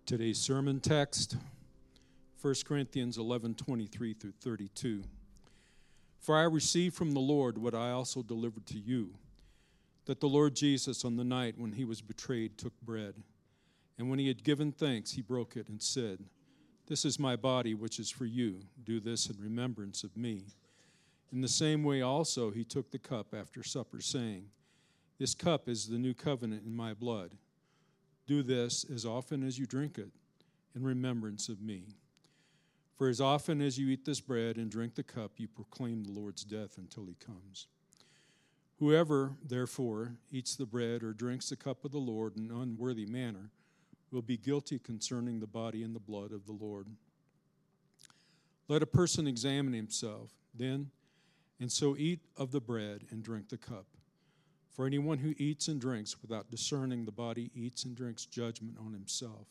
Today's sermon text, 1 Corinthians 11:23 through 32. For I received from the Lord what I also delivered to you, that the Lord Jesus, on the night when he was betrayed, took bread. And when he had given thanks, he broke it and said, "This is my body, which is for you. Do this in remembrance of me." In the same way also he took the cup after supper, saying, "This cup is the new covenant in my blood. Do this as often as you drink it in remembrance of me. For as often as you eat this bread and drink the cup, you proclaim the Lord's death until he comes. Whoever, therefore, eats the bread or drinks the cup of the Lord in an unworthy manner will be guilty concerning the body and the blood of the Lord. Let a person examine himself, then, and so eat of the bread and drink the cup. For anyone who eats and drinks without discerning the body eats and drinks judgment on himself.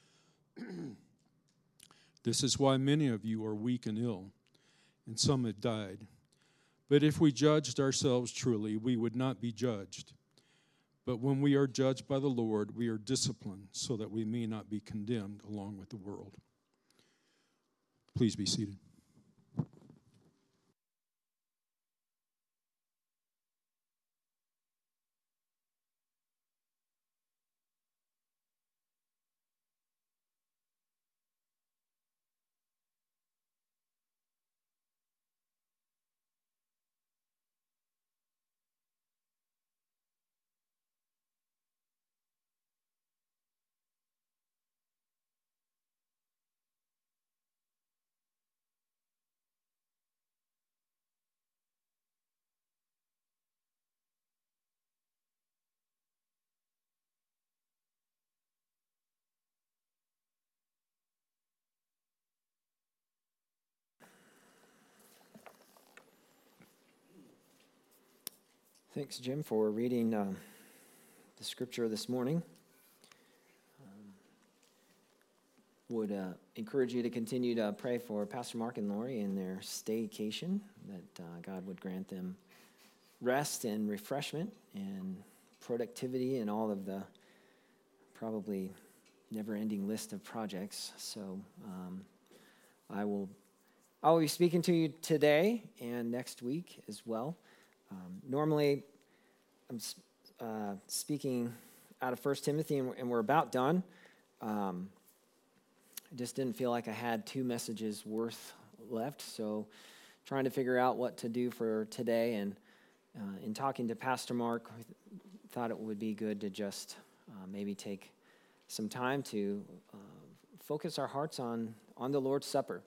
This is why many of you are weak and ill, and some have died. But if we judged ourselves truly, we would not be judged. But when we are judged by the Lord, we are disciplined so that we may not be condemned along with the world." Please be seated. Thanks, Jim, for reading the scripture this morning. Would encourage you to continue to pray for Pastor Mark and Lori in their staycation, that God would grant them rest and refreshment and productivity and all of the probably never-ending list of projects. So I will be speaking to you today and next week as well. Normally, I'm speaking out of 1 Timothy, and we're about done. I just didn't feel like I had two messages worth left, so trying to figure out what to do for today. And in talking to Pastor Mark, I thought it would be good to just maybe take some time to focus our hearts on the Lord's Supper.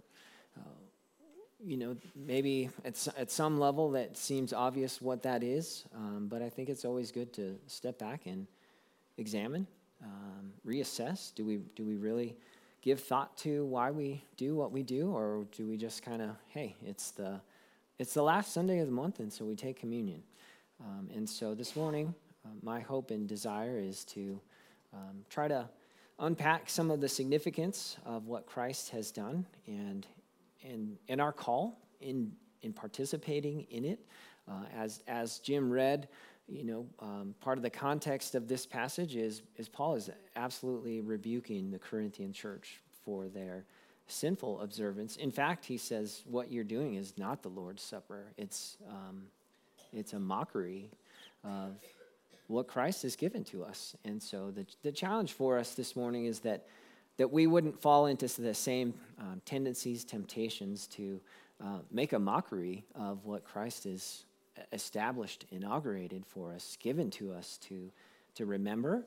Maybe at some level that seems obvious what that is, but I think it's always good to step back and examine, reassess. Do we really give thought to why we do what we do, or do we just kind of, hey, it's the last Sunday of the month, and so we take communion. And so this morning, my hope and desire is to try to unpack some of the significance of what Christ has done and our call in participating in it. As Jim read, part of the context of this passage is Paul is absolutely rebuking the Corinthian church for their sinful observance. In fact, he says what you're doing is not the Lord's Supper. It's a mockery of what Christ has given to us. And so the challenge for us this morning is that we wouldn't fall into the same tendencies, temptations to make a mockery of what Christ has established, inaugurated for us, given to us to remember.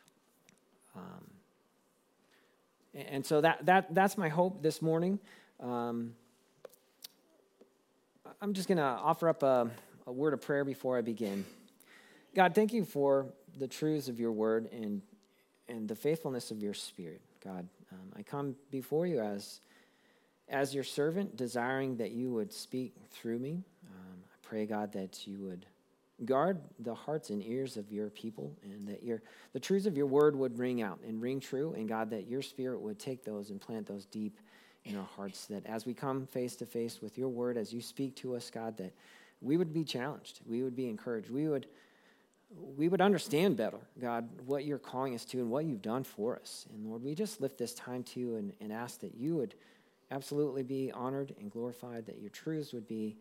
And so that's my hope this morning. I'm just going to offer up a word of prayer before I begin. God, thank you for the truths of your word and the faithfulness of your Spirit. God, I come before you as your servant, desiring that you would speak through me. I pray, God, that you would guard the hearts and ears of your people, and that the truths of your word would ring out and ring true, and God, that your Spirit would take those and plant those deep in our hearts, that as we come face to face with your word, as you speak to us, God, that we would be challenged, we would be encouraged, we would we would understand better, God, what you're calling us to and what you've done for us. And Lord, we just lift this time to you and ask that you would absolutely be honored and glorified, that your truths would be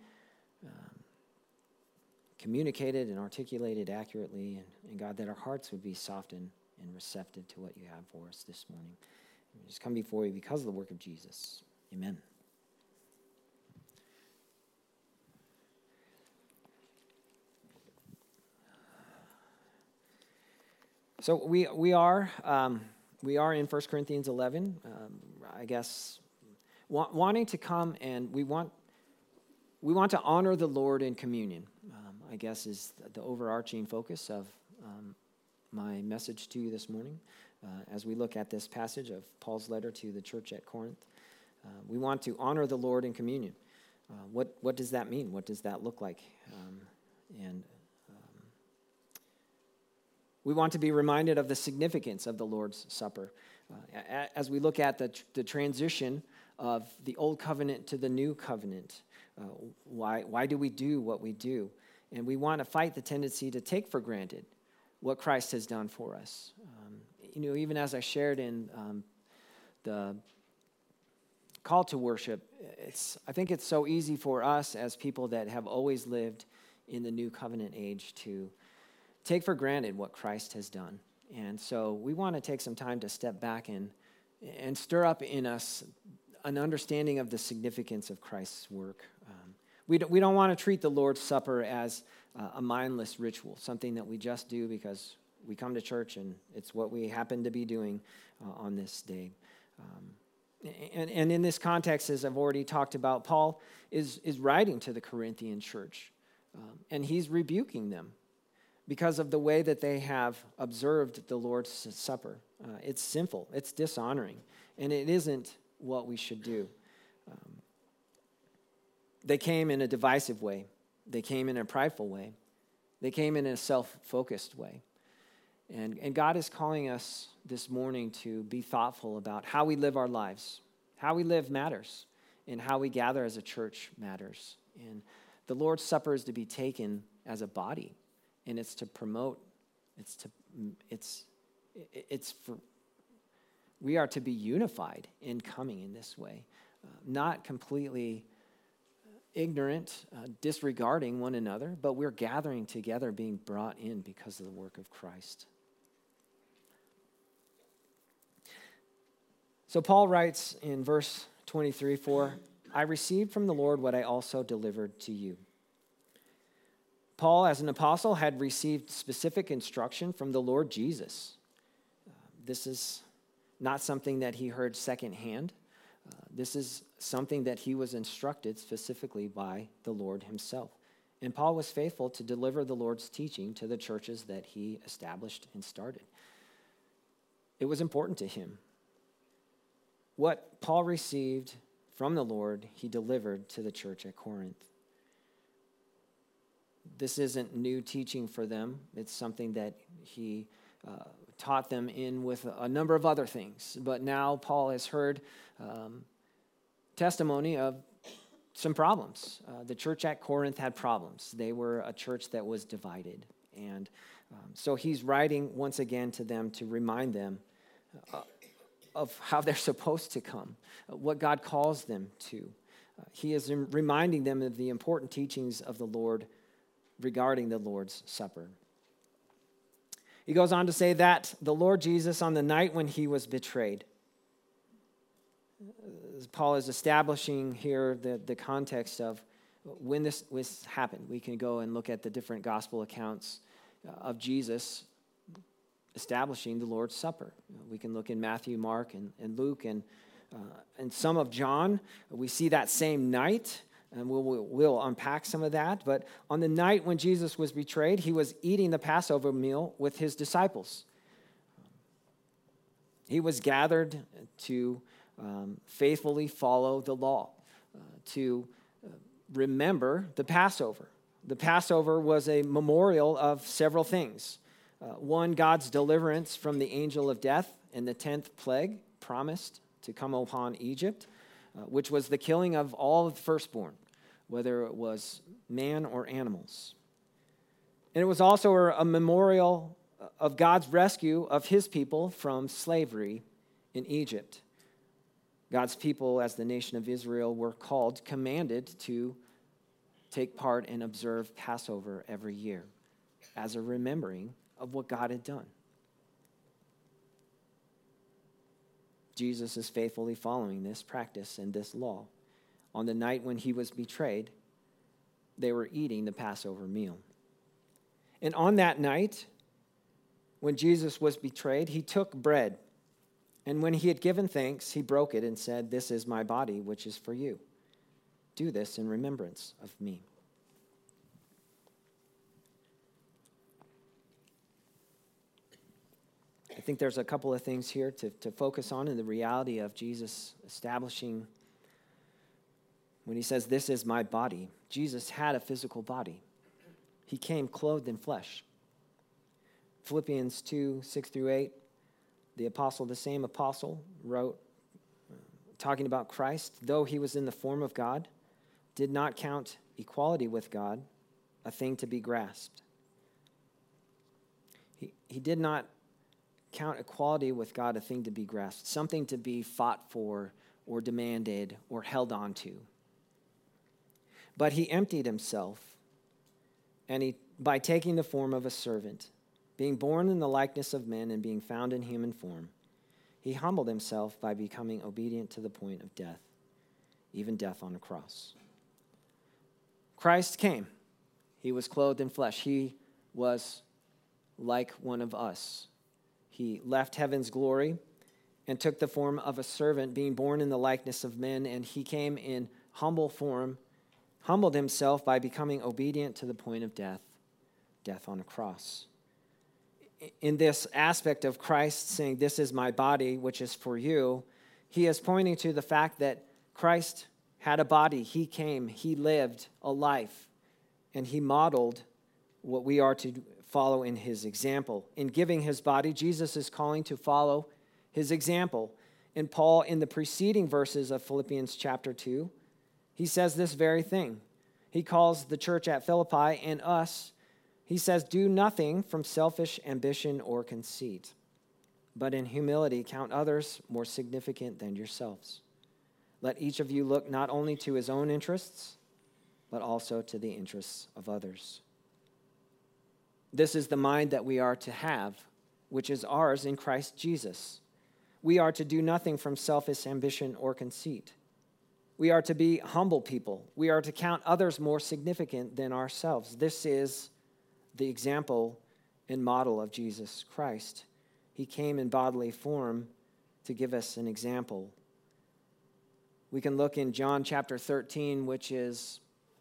communicated and articulated accurately, and God, that our hearts would be softened and receptive to what you have for us this morning. We just come before you because of the work of Jesus. Amen. So we are in 1 Corinthians 11, I guess, wanting to come, and we want to honor the Lord in communion, I guess is the overarching focus of my message to you this morning as we look at this passage of Paul's letter to the church at Corinth. We want to honor the Lord in communion. What does that mean? What does that look like? We want to be reminded of the significance of the Lord's Supper. As we look at the transition of the old covenant to the new covenant, why do we do what we do? And we want to fight the tendency to take for granted what Christ has done for us. Even as I shared in the call to worship, I think it's so easy for us as people that have always lived in the new covenant age to take for granted what Christ has done. And so we want to take some time to step back and stir up in us an understanding of the significance of Christ's work. We don't want to treat the Lord's Supper as a mindless ritual, something that we just do because we come to church and it's what we happen to be doing on this day. And in this context, as I've already talked about, Paul is writing to the Corinthian church, and he's rebuking them because of the way that they have observed the Lord's Supper. It's sinful, it's dishonoring, and it isn't what we should do. They came in a divisive way. They came in a prideful way. They came in a self-focused way. And God is calling us this morning to be thoughtful about how we live our lives. How we live matters, and how we gather as a church matters. And the Lord's Supper is to be taken as a body, and it's to promote. We are to be unified in coming in this way, not completely ignorant, disregarding one another, but we're gathering together, being brought in because of the work of Christ. So Paul writes in verse 23, "For I received from the Lord what I also delivered to you." Paul, as an apostle, had received specific instruction from the Lord Jesus. This is not something that he heard secondhand. This is something that he was instructed specifically by the Lord himself. And Paul was faithful to deliver the Lord's teaching to the churches that he established and started. It was important to him. What Paul received from the Lord, he delivered to the church at Corinth. This isn't new teaching for them. It's something that he taught them in with a number of other things. But now Paul has heard testimony of some problems. The church at Corinth had problems. They were a church that was divided. And so he's writing once again to them to remind them of how they're supposed to come, what God calls them to. He is reminding them of the important teachings of the Lord regarding the Lord's Supper. He goes on to say that the Lord Jesus, on the night when he was betrayed, Paul is establishing here the context of when this happened. We can go and look at the different gospel accounts of Jesus establishing the Lord's Supper. We can look in Matthew, Mark, and Luke, and some of John. We see that same night, and we'll unpack some of that. But on the night when Jesus was betrayed, he was eating the Passover meal with his disciples. He was gathered to faithfully follow the law, to remember the Passover. The Passover was a memorial of several things. One, God's deliverance from the angel of death and the 10th plague promised to come upon Egypt, which was the killing of all of the firstborn, whether it was man or animals. And it was also a memorial of God's rescue of his people from slavery in Egypt. God's people, as the nation of Israel, were commanded to take part and observe Passover every year as a remembering of what God had done. Jesus is faithfully following this practice and this law. On the night when he was betrayed, they were eating the Passover meal. And on that night, when Jesus was betrayed, he took bread. And when he had given thanks, he broke it and said, "This is my body, which is for you. Do this in remembrance of me." I think there's a couple of things here to focus on in the reality of Jesus establishing when he says, "This is my body." Jesus had a physical body. He came clothed in flesh. Philippians 2, 6 through 8, the same apostle wrote, talking about Christ, though he was in the form of God, did not count equality with God a thing to be grasped. He did not count equality with God a thing to be grasped, something to be fought for or demanded or held on to. But he emptied himself, and by taking the form of a servant, being born in the likeness of men and being found in human form, he humbled himself by becoming obedient to the point of death, even death on a cross. Christ came. He was clothed in flesh. He was like one of us. He left heaven's glory and took the form of a servant, being born in the likeness of men, and he came in humble form, humbled himself by becoming obedient to the point of death, death on a cross. In this aspect of Christ saying, "This is my body, which is for you," he is pointing to the fact that Christ had a body. He came, he lived a life, and he modeled what we are to follow in his example. In giving his body, Jesus is calling to follow his example. And Paul, in the preceding verses of Philippians chapter 2, he says this very thing. He calls the church at Philippi and us, he says, "Do nothing from selfish ambition or conceit, but in humility count others more significant than yourselves. Let each of you look not only to his own interests, but also to the interests of others." This is the mind that we are to have, which is ours in Christ Jesus. We are to do nothing from selfish ambition or conceit. We are to be humble people. We are to count others more significant than ourselves. This is the example and model of Jesus Christ. He came in bodily form to give us an example. We can look in John chapter 13, which is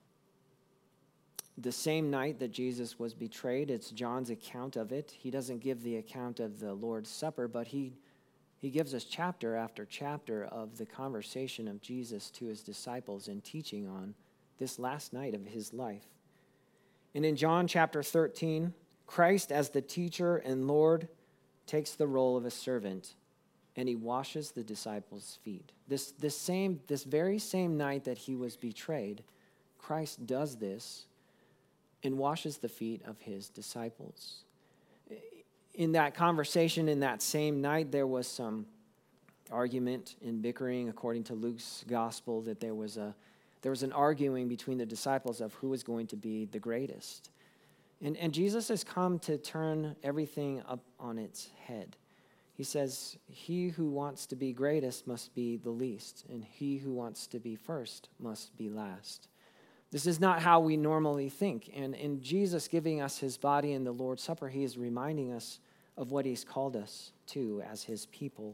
the same night that Jesus was betrayed. It's John's account of it. He doesn't give the account of the Lord's Supper, but he gives us chapter after chapter of the conversation of Jesus to his disciples and teaching on this last night of his life. And in John chapter 13, Christ as the teacher and Lord takes the role of a servant, and he washes the disciples' feet. This very same night that he was betrayed, Christ does this and washes the feet of his disciples. In that conversation, in that same night, there was some argument and bickering, according to Luke's gospel, that there was an arguing between the disciples of who was going to be the greatest. And Jesus has come to turn everything up on its head. He says, "He who wants to be greatest must be the least, and he who wants to be first must be last." This is not how we normally think. And in Jesus giving us his body in the Lord's Supper, he is reminding us of what he's called us to as his people.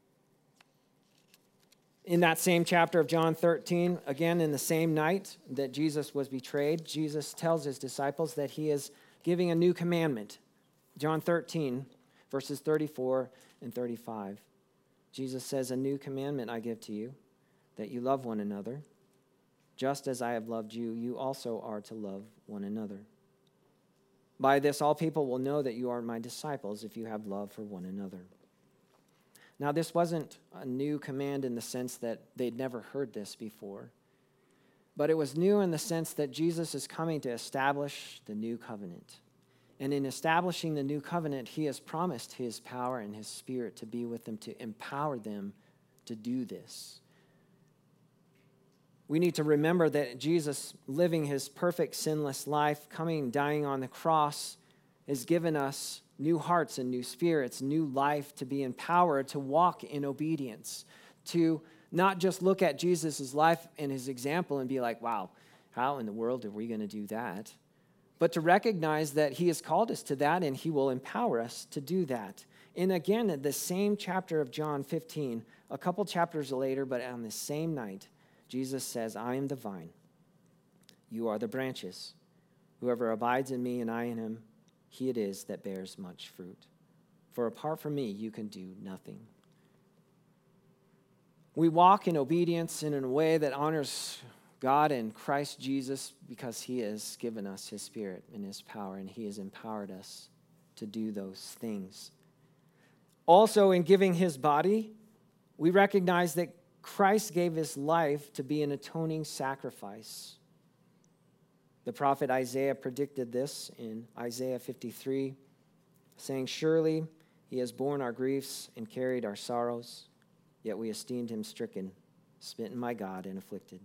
In that same chapter of John 13, again, in the same night that Jesus was betrayed, Jesus tells his disciples that he is giving a new commandment. John 13, verses 34 and 35. Jesus says, "A new commandment I give to you, that you love one another. Just as I have loved you, you also are to love one another. By this, all people will know that you are my disciples if you have love for one another." Now, this wasn't a new command in the sense that they'd never heard this before, but it was new in the sense that Jesus is coming to establish the new covenant. And in establishing the new covenant, he has promised his power and his Spirit to be with them, to empower them to do this. We need to remember that Jesus, living his perfect, sinless life, coming, dying on the cross, has given us new hearts and new spirits, new life to be empowered to walk in obedience, to not just look at Jesus' life and his example and be like, wow, how in the world are we going to do that? But to recognize that he has called us to that and he will empower us to do that. And again, at the same chapter of John 15, a couple chapters later, but on the same night, Jesus says, I am the vine. You are the branches. Whoever abides in me and I in him, he it is that bears much fruit. For apart from me, you can do nothing. We walk in obedience and in a way that honors God and Christ Jesus because he has given us his Spirit and his power, and he has empowered us to do those things. Also, in giving his body, we recognize that Christ gave his life to be an atoning sacrifice. The prophet Isaiah predicted this in Isaiah 53, saying, surely he has borne our griefs and carried our sorrows, yet we esteemed him stricken, smitten by God, and afflicted.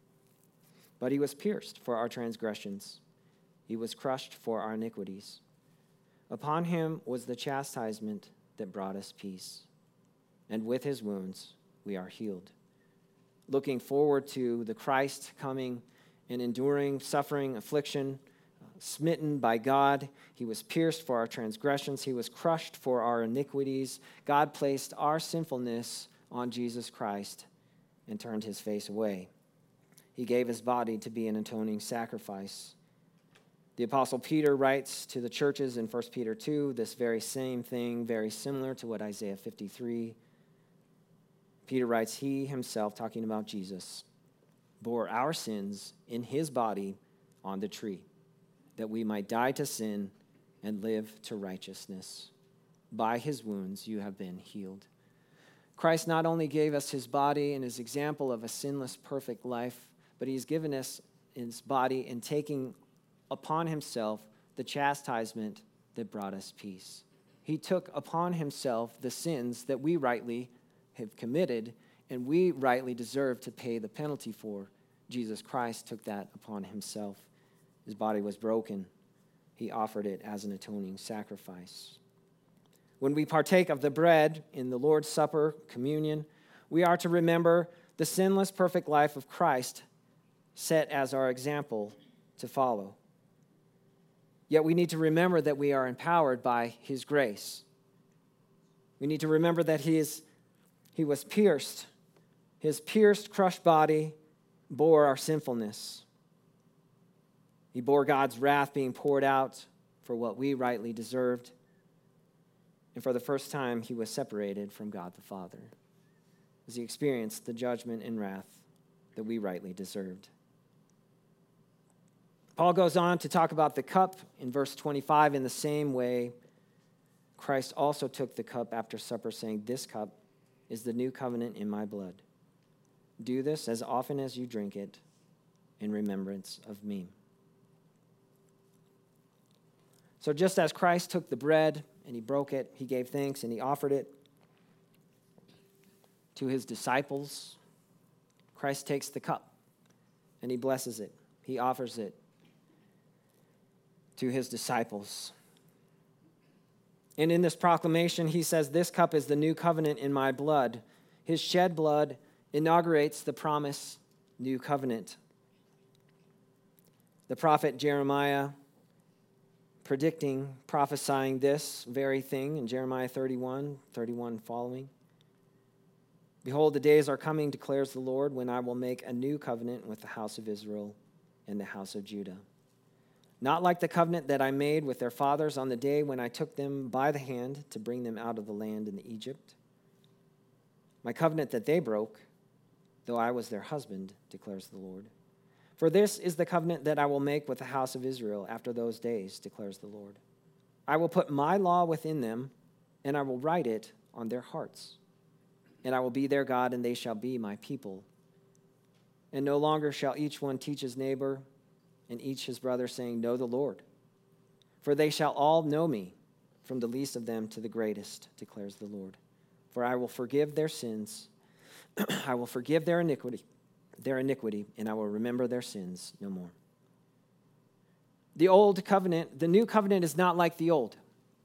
But he was pierced for our transgressions. He was crushed for our iniquities. Upon him was the chastisement that brought us peace, and with his wounds we are healed. Looking forward to the Christ coming and enduring suffering, affliction, smitten by God. He was pierced for our transgressions. He was crushed for our iniquities. God placed our sinfulness on Jesus Christ and turned his face away. He gave his body to be an atoning sacrifice. The Apostle Peter writes to the churches in 1 Peter 2 this very same thing, very similar to what Isaiah 53. Peter writes, he himself, talking about Jesus, bore our sins in his body on the tree, that we might die to sin and live to righteousness. By his wounds you have been healed. Christ not only gave us his body and his example of a sinless, perfect life, but he's given us his body in taking upon himself the chastisement that brought us peace. He took upon himself the sins that we rightly have committed and we rightly deserve to pay the penalty for. Jesus Christ took that upon himself. His body was broken. He offered it as an atoning sacrifice. When we partake of the bread in the Lord's Supper, communion, we are to remember the sinless, perfect life of Christ set as our example to follow. Yet we need to remember that we are empowered by his grace. We need to remember that he was pierced. His pierced, crushed body bore our sinfulness. He bore God's wrath being poured out for what we rightly deserved. And for the first time, he was separated from God the Father as he experienced the judgment and wrath that we rightly deserved. Paul goes on to talk about the cup in verse 25. In the same way, Christ also took the cup after supper, saying, this cup is the new covenant in my blood. Do this as often as you drink it in remembrance of me. So just as Christ took the bread and he broke it, he gave thanks and he offered it to his disciples, Christ takes the cup and he blesses it. He offers it to his disciples. And in this proclamation, he says, this cup is the new covenant in my blood. His shed blood inaugurates the promised new covenant. The prophet Jeremiah prophesying this very thing in Jeremiah 31 following. Behold, the days are coming, declares the Lord, when I will make a new covenant with the house of Israel and the house of Judah. Not like the covenant that I made with their fathers on the day when I took them by the hand to bring them out of the land in Egypt. My covenant that they broke, though I was their husband, declares the Lord. For this is the covenant that I will make with the house of Israel after those days, declares the Lord. I will put my law within them, and I will write it on their hearts. And I will be their God, and they shall be my people. And no longer shall each one teach his neighbor and each his brother, saying, know the Lord. For they shall all know me, from the least of them to the greatest, declares the Lord. For I will forgive their sins, I will forgive their iniquity, and I will remember their sins no more. The old covenant, the new covenant is not like the old.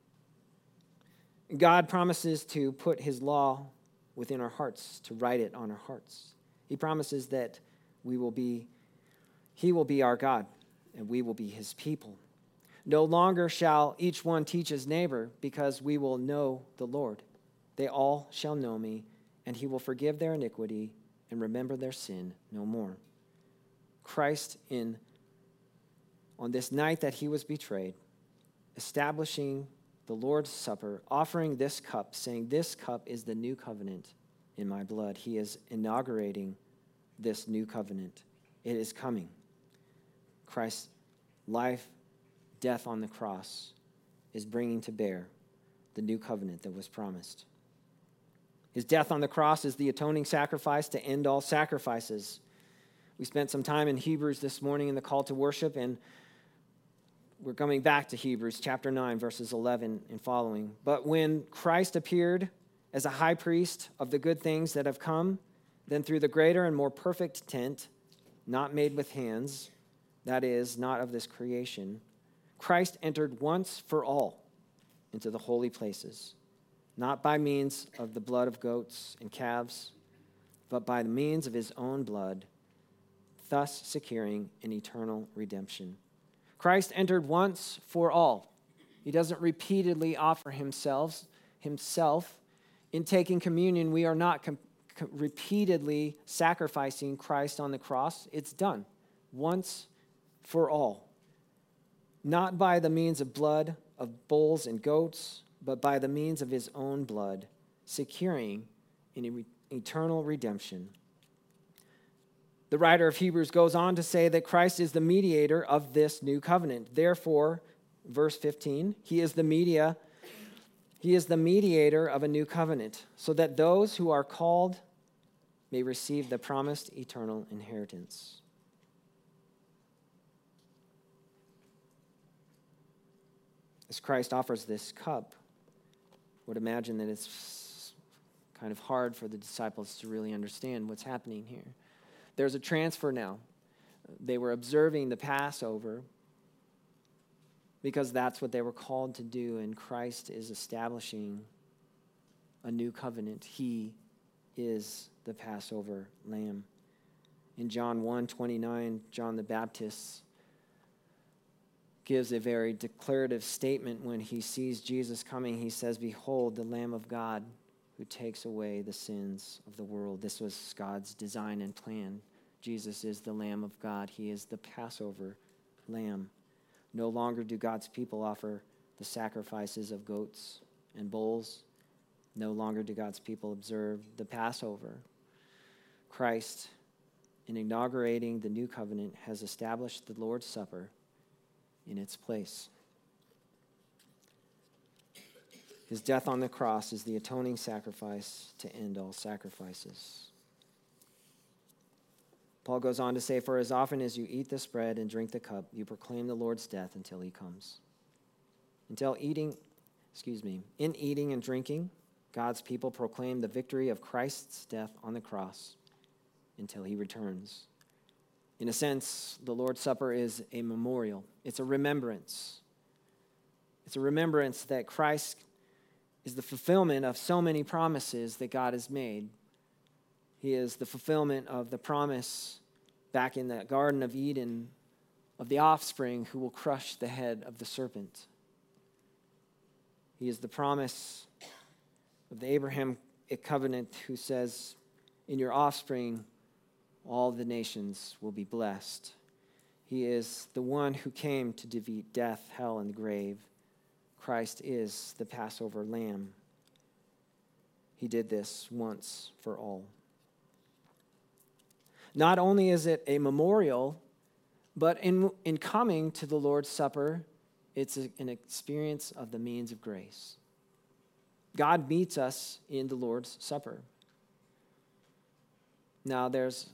God promises to put his law within our hearts, to write it on our hearts. He promises that he will be our God, and we will be his people. No longer shall each one teach his neighbor, because we will know the Lord. They all shall know me, and he will forgive their iniquity and remember their sin no more. Christ, on this night that he was betrayed, establishing the Lord's Supper, offering this cup, saying, "This cup is the new covenant in my blood." He is inaugurating this new covenant. It is coming. Christ's life, death on the cross is bringing to bear the new covenant that was promised. His death on the cross is the atoning sacrifice to end all sacrifices. We spent some time in Hebrews this morning in the call to worship, and we're coming back to Hebrews chapter 9, verses 11 and following. But when Christ appeared as a high priest of the good things that have come, then through the greater and more perfect tent, not made with hands, that is, not of this creation, Christ entered once for all into the holy places, not by means of the blood of goats and calves, but by the means of his own blood, thus securing an eternal redemption. Christ entered once for all. He doesn't repeatedly offer himself. In taking communion, we are not repeatedly sacrificing Christ on the cross. It's done once for all. Not by the means of blood of bulls and goats, but by the means of his own blood, securing an eternal redemption. The writer of Hebrews goes on to say that Christ is the mediator of this new covenant. Therefore, verse 15, he is the mediator of a new covenant, so that those who are called may receive the promised eternal inheritance. As Christ offers this cup, I would imagine that it's kind of hard for the disciples to really understand what's happening here. There's a transfer now. They were observing the Passover because that's what they were called to do, and Christ is establishing a new covenant. He is the Passover lamb. In John 1:29, John the Baptist gives a very declarative statement when he sees Jesus coming. He says, "Behold, the Lamb of God who takes away the sins of the world." This was God's design and plan. Jesus is the Lamb of God. He is the Passover lamb. No longer do God's people offer the sacrifices of goats and bulls. No longer do God's people observe the Passover. Christ, in inaugurating the new covenant, has established the Lord's Supper in its place. His death on the cross is the atoning sacrifice to end all sacrifices. Paul goes on to say, "For as often as you eat this bread and drink the cup, you proclaim the Lord's death until he comes." In eating and drinking, God's people proclaim the victory of Christ's death on the cross until he returns. In a sense, the Lord's Supper is a memorial. It's a remembrance. It's a remembrance that Christ is the fulfillment of so many promises that God has made. He is the fulfillment of the promise back in the Garden of Eden of the offspring who will crush the head of the serpent. He is the promise of the Abraham covenant who says, "In your offspring, all the nations will be blessed." He is the one who came to defeat death, hell, and the grave. Christ is the Passover lamb. He did this once for all. Not only is it a memorial, but in coming to the Lord's Supper, it's an experience of the means of grace. God meets us in the Lord's Supper. Now, there's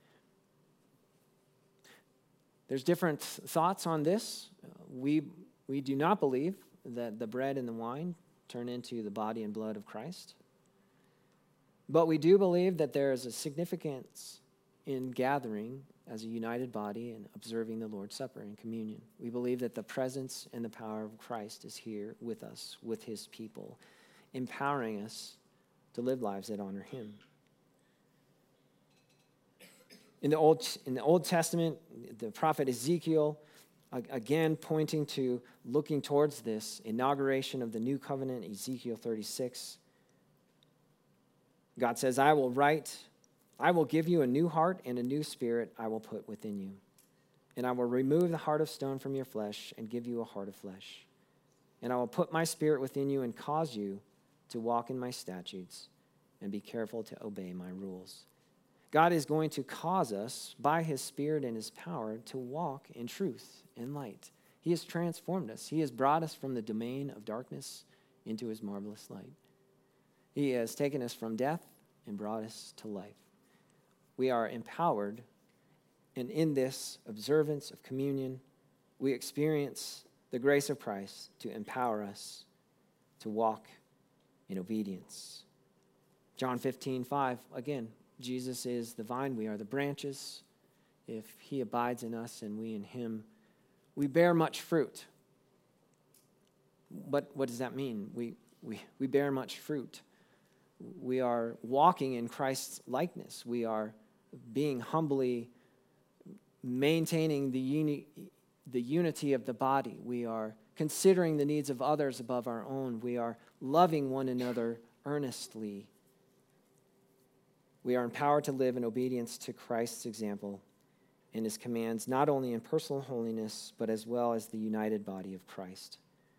different thoughts on this. We We do not believe that the bread and the wine turn into the body and blood of Christ. But we do believe that there is a significance in gathering as a united body and observing the Lord's Supper and communion. We believe that the presence and the power of Christ is here with us, with his people, empowering us to live lives that honor him. In the Old Testament, the prophet Ezekiel, again pointing to looking towards this inauguration of the new covenant, Ezekiel 36. God says, I will give you a new heart, and a new spirit I will put within you. And I will remove the heart of stone from your flesh and give you a heart of flesh. And I will put my spirit within you and cause you to walk in my statutes and be careful to obey my rules. God is going to cause us, by his Spirit and his power, to walk in truth and light. He has transformed us. He has brought us from the domain of darkness into his marvelous light. He has taken us from death and brought us to life. We are empowered, and in this observance of communion, we experience the grace of Christ to empower us to walk in obedience. John 15:5, again, Jesus is the vine, we are the branches. If he abides in us and we in him, we bear much fruit. But what does that mean? We bear much fruit. We are walking in Christ's likeness. We are being humbly maintaining the unity of the body. We are considering the needs of others above our own. We are loving one another earnestly. We are empowered to live in obedience to Christ's example and his commands, not only in personal holiness, but as well as the united body of Christ.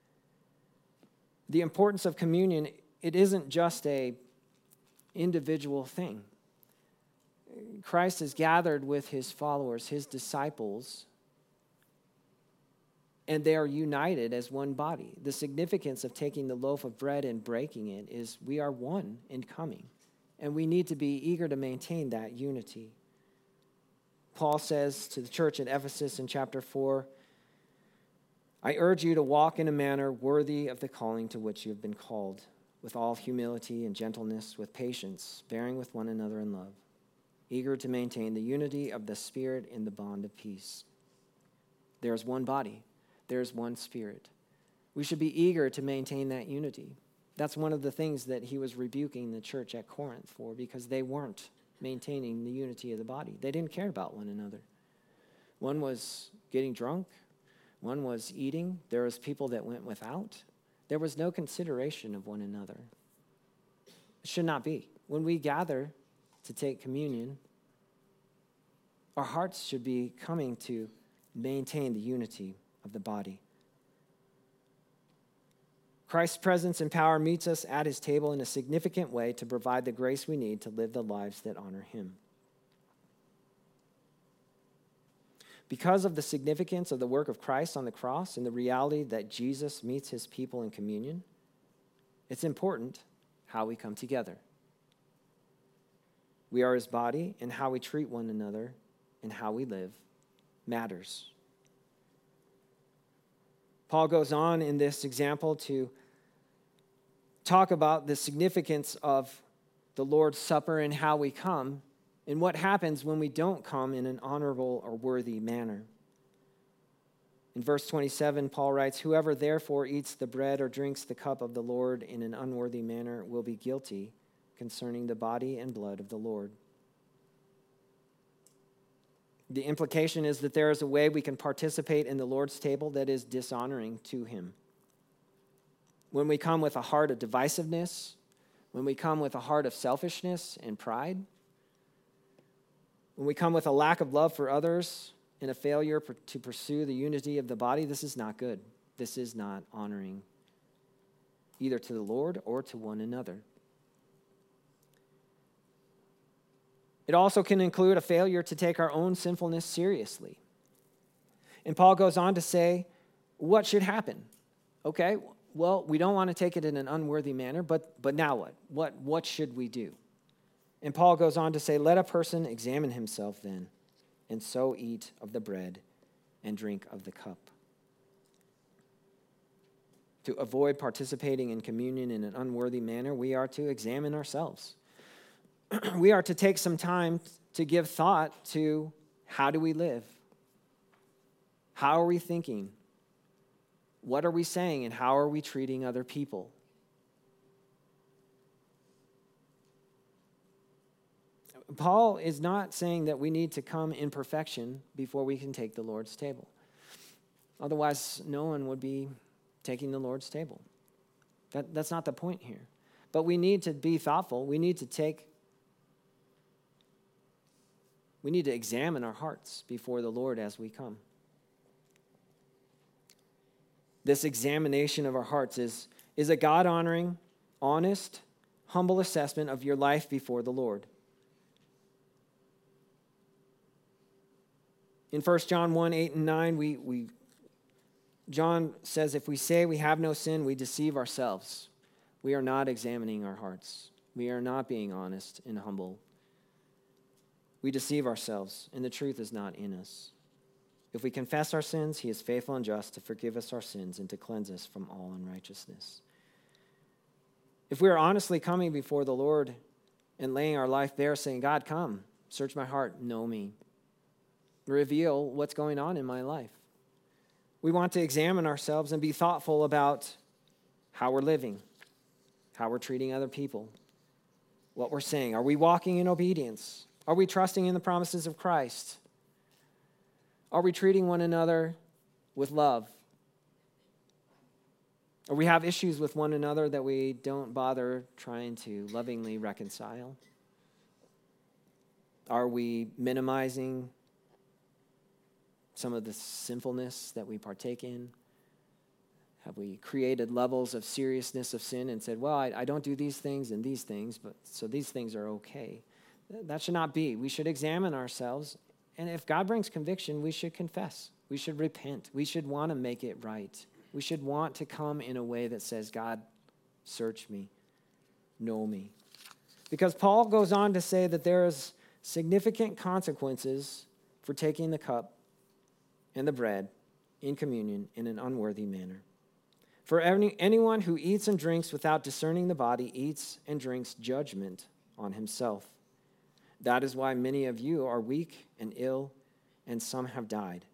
The importance of communion, it isn't just an individual thing. Christ has gathered with his followers, his disciples, and they are united as one body. The significance of taking the loaf of bread and breaking it is we are one in coming. And we need to be eager to maintain that unity. Paul says to the church at Ephesus in chapter 4, I urge you to walk in a manner worthy of the calling to which you have been called, with all humility and gentleness, with patience, bearing with one another in love, eager to maintain the unity of the Spirit in the bond of peace. There is one body. There is one Spirit. We should be eager to maintain that unity. That's one of the things that he was rebuking the church at Corinth for, because they weren't maintaining the unity of the body. They didn't care about one another. One was getting drunk. One was eating. There was people that went without. There was no consideration of one another. It should not be. When we gather to take communion, our hearts should be coming to maintain the unity of the body. Christ's presence and power meets us at his table in a significant way to provide the grace we need to live the lives that honor him. Because of the significance of the work of Christ on the cross and the reality that Jesus meets his people in communion, it's important how we come together. We are his body, and how we treat one another and how we live matters. Paul goes on in this example to talk about the significance of the Lord's Supper and how we come, and what happens when we don't come in an honorable or worthy manner. In verse 27, Paul writes, whoever therefore eats the bread or drinks the cup of the Lord in an unworthy manner will be guilty concerning the body and blood of the Lord. The implication is that there is a way we can participate in the Lord's table that is dishonoring to him. When we come with a heart of divisiveness, when we come with a heart of selfishness and pride, when we come with a lack of love for others and a failure to pursue the unity of the body, this is not good. This is not honoring either to the Lord or to one another. It also can include a failure to take our own sinfulness seriously. And Paul goes on to say, what should happen? Okay, well, we don't want to take it in an unworthy manner, but now what? What should we do? And Paul goes on to say, let a person examine himself then, and so eat of the bread and drink of the cup. To avoid participating in communion in an unworthy manner, we are to examine ourselves. We are to take some time to give thought to how do we live? How are we thinking? What are we saying, and how are we treating other people? Paul is not saying that we need to come in perfection before we can take the Lord's table. Otherwise, no one would be taking the Lord's table. That's not the point here. But we need to be thoughtful. We need to examine our hearts before the Lord as we come. This examination of our hearts is a God-honoring, honest, humble assessment of your life before the Lord. In 1 John 1, 8 and 9, John says, if we say we have no sin, we deceive ourselves. We are not examining our hearts. We are not being honest and humble. We deceive ourselves, and the truth is not in us. If we confess our sins, he is faithful and just to forgive us our sins and to cleanse us from all unrighteousness. If we are honestly coming before the Lord and laying our life bare, saying, God, come, search my heart, know me. Reveal what's going on in my life. We want to examine ourselves and be thoughtful about how we're living, how we're treating other people, what we're saying. Are we walking in obedience? Are we trusting in the promises of Christ? Are we treating one another with love? Or we have issues with one another that we don't bother trying to lovingly reconcile? Are we minimizing some of the sinfulness that we partake in? Have we created levels of seriousness of sin and said, well, I don't do these things and these things, but so these things are okay? That should not be. We should examine ourselves, and if God brings conviction, we should confess. We should repent. We should want to make it right. We should want to come in a way that says, God, search me, know me. Because Paul goes on to say that there is significant consequences for taking the cup and the bread in communion in an unworthy manner. For anyone who eats and drinks without discerning the body eats and drinks judgment on himself. That is why many of you are weak and ill, and some have died.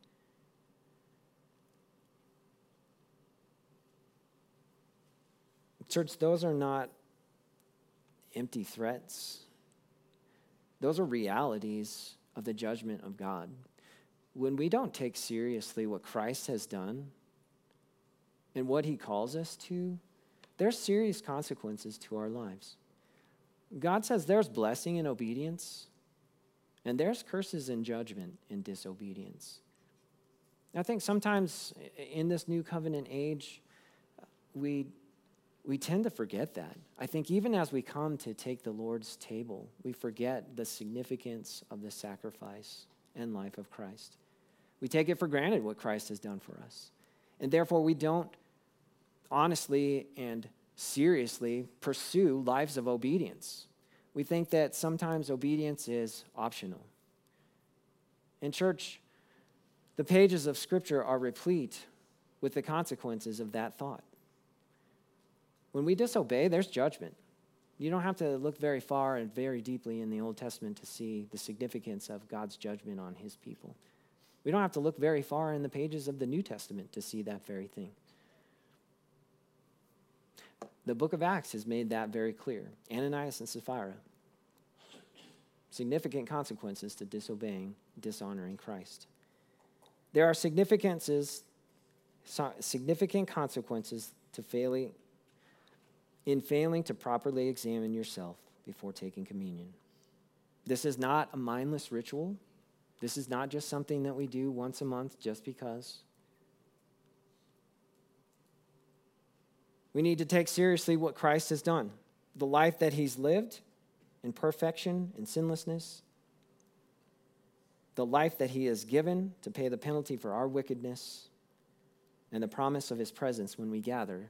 Church, those are not empty threats. Those are realities of the judgment of God. When we don't take seriously what Christ has done and what he calls us to, there's serious consequences to our lives. God says there's blessing in obedience, and there's curses in judgment in disobedience. I think sometimes in this new covenant age, we tend to forget that. I think even as we come to take the Lord's table, we forget the significance of the sacrifice and life of Christ. We take it for granted what Christ has done for us. And therefore, we don't honestly and seriously pursue lives of obedience. We think that sometimes obedience is optional. In church, the pages of Scripture are replete with the consequences of that thought. When we disobey, there's judgment. You don't have to look very far and very deeply in the Old Testament to see the significance of God's judgment on his people. We don't have to look very far in the pages of the New Testament to see that very thing. The book of Acts has made that very clear. Ananias and Sapphira. Significant consequences to disobeying, dishonoring Christ. There are significant consequences to failing to properly examine yourself before taking communion. This is not a mindless ritual. This is not just something that we do once a month just because. We need to take seriously what Christ has done, the life that he's lived in perfection and sinlessness, the life that he has given to pay the penalty for our wickedness, and the promise of his presence when we gather.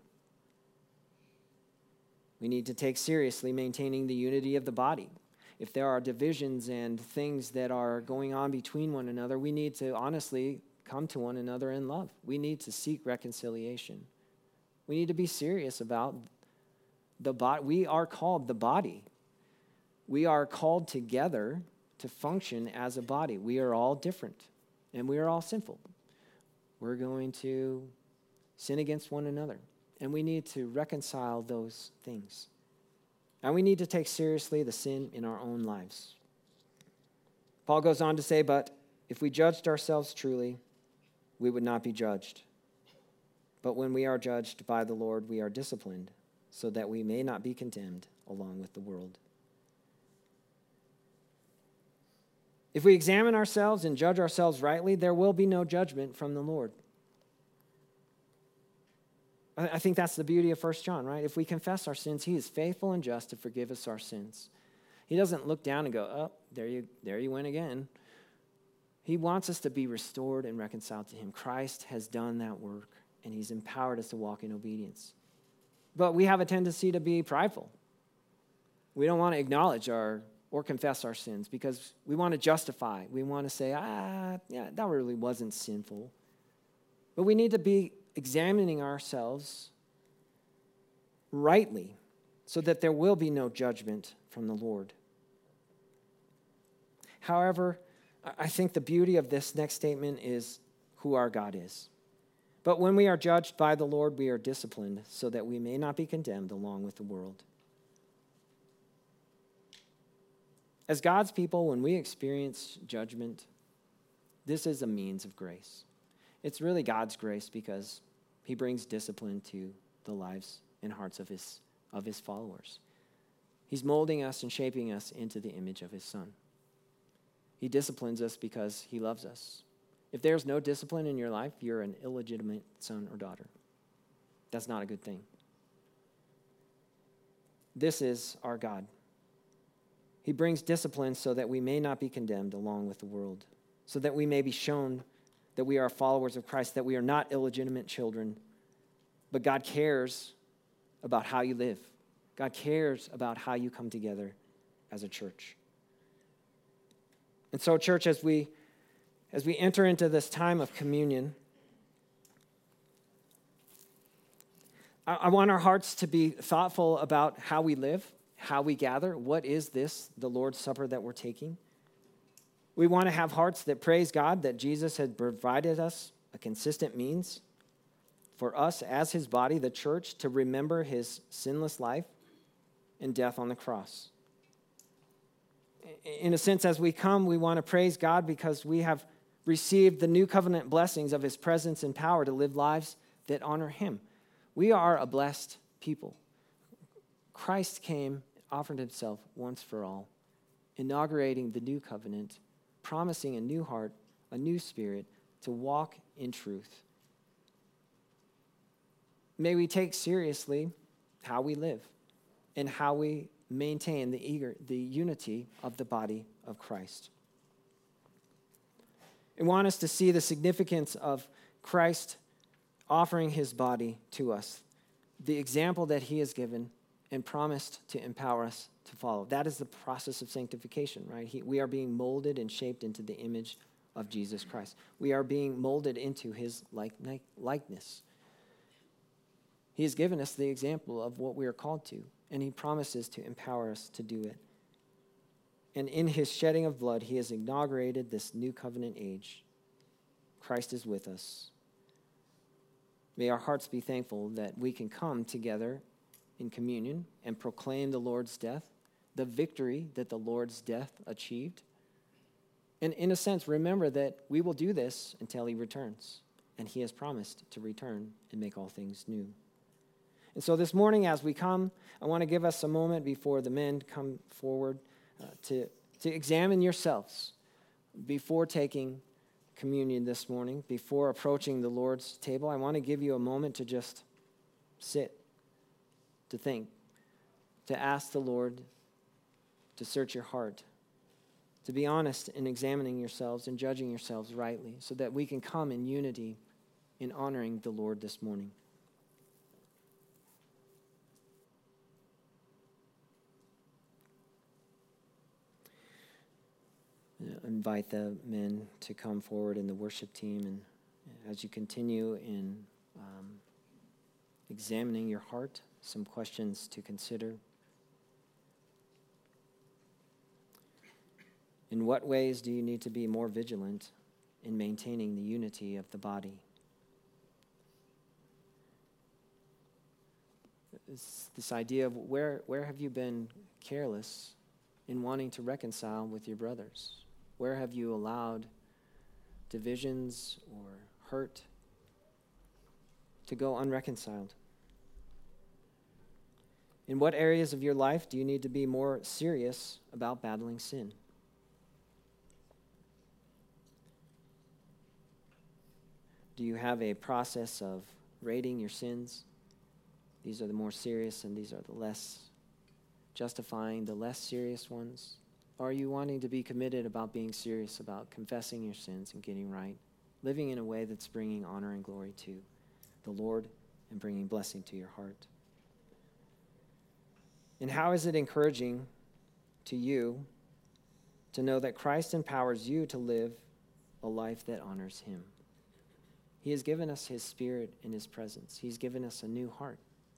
We need to take seriously maintaining the unity of the body. If there are divisions and things that are going on between one another, we need to honestly come to one another in love. We need to seek reconciliation. We need to be serious about the body. We are called the body. We are called together to function as a body. We are all different, and we are all sinful. We're going to sin against one another, and we need to reconcile those things. And we need to take seriously the sin in our own lives. Paul goes on to say, but if we judged ourselves truly, we would not be judged. But when we are judged by the Lord, we are disciplined, so that we may not be condemned along with the world. If we examine ourselves and judge ourselves rightly, there will be no judgment from the Lord. I think that's the beauty of 1 John, right? If we confess our sins, he is faithful and just to forgive us our sins. He doesn't look down and go, oh, there you went again. He wants us to be restored and reconciled to him. Christ has done that work, and he's empowered us to walk in obedience. But we have a tendency to be prideful. We don't want to acknowledge or confess our sins because we want to justify. We want to say, yeah, that really wasn't sinful. But we need to be examining ourselves rightly so that there will be no judgment from the Lord. However, I think the beauty of this next statement is who our God is. But when we are judged by the Lord, we are disciplined so that we may not be condemned along with the world. As God's people, when we experience judgment, this is a means of grace. It's really God's grace because he brings discipline to the lives and hearts of his followers. He's molding us and shaping us into the image of his Son. He disciplines us because he loves us. If there's no discipline in your life, you're an illegitimate son or daughter. That's not a good thing. This is our God. He brings discipline so that we may not be condemned along with the world, so that we may be shown that we are followers of Christ, that we are not illegitimate children, but God cares about how you live. God cares about how you come together as a church. And so, church, as we enter into this time of communion, I want our hearts to be thoughtful about how we live, how we gather. What is this, the Lord's Supper that we're taking? We want to have hearts that praise God that Jesus had provided us a consistent means for us as his body, the church, to remember his sinless life and death on the cross. In a sense, as we come, we want to praise God because we have received the new covenant blessings of his presence and power to live lives that honor him. We are a blessed people. Christ came, offered himself once for all, inaugurating the new covenant, promising a new heart, a new spirit to walk in truth. May we take seriously how we live and how we maintain the unity of the body of Christ. I want us to see the significance of Christ offering his body to us, the example that he has given and promised to empower us to follow. That is the process of sanctification, right? We are being molded and shaped into the image of Jesus Christ. We are being molded into his likeness. He has given us the example of what we are called to, and he promises to empower us to do it. And in his shedding of blood, he has inaugurated this new covenant age. Christ is with us. May our hearts be thankful that we can come together in communion and proclaim the Lord's death, the victory that the Lord's death achieved. And in a sense, remember that we will do this until he returns. And he has promised to return and make all things new. And so this morning as we come, I want to give us a moment before the men come forward to examine yourselves before taking communion this morning, before approaching the Lord's table. I want to give you a moment to just sit, to think, to ask the Lord to search your heart, to be honest in examining yourselves and judging yourselves rightly so that we can come in unity in honoring the Lord this morning. Invite the men to come forward in the worship team, and as you continue in examining your heart, some questions to consider. In what ways do you need to be more vigilant in maintaining the unity of the body? This idea of where have you been careless in wanting to reconcile with your brothers? Where have you allowed divisions or hurt to go unreconciled? In what areas of your life do you need to be more serious about battling sin? Do you have a process of rating your sins? These are the more serious and these are the less, justifying the less serious ones? Or are you wanting to be committed about being serious about confessing your sins and getting right, living in a way that's bringing honor and glory to the Lord and bringing blessing to your heart? And how is it encouraging to you to know that Christ empowers you to live a life that honors him? He has given us his Spirit in his presence. He's given us a new heart.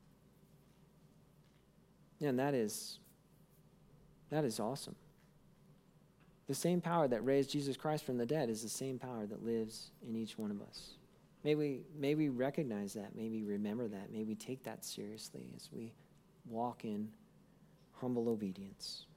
And that is awesome. The same power that raised Jesus Christ from the dead is the same power that lives in each one of us. May we recognize that. May we remember that. May we take that seriously as we walk in humble obedience.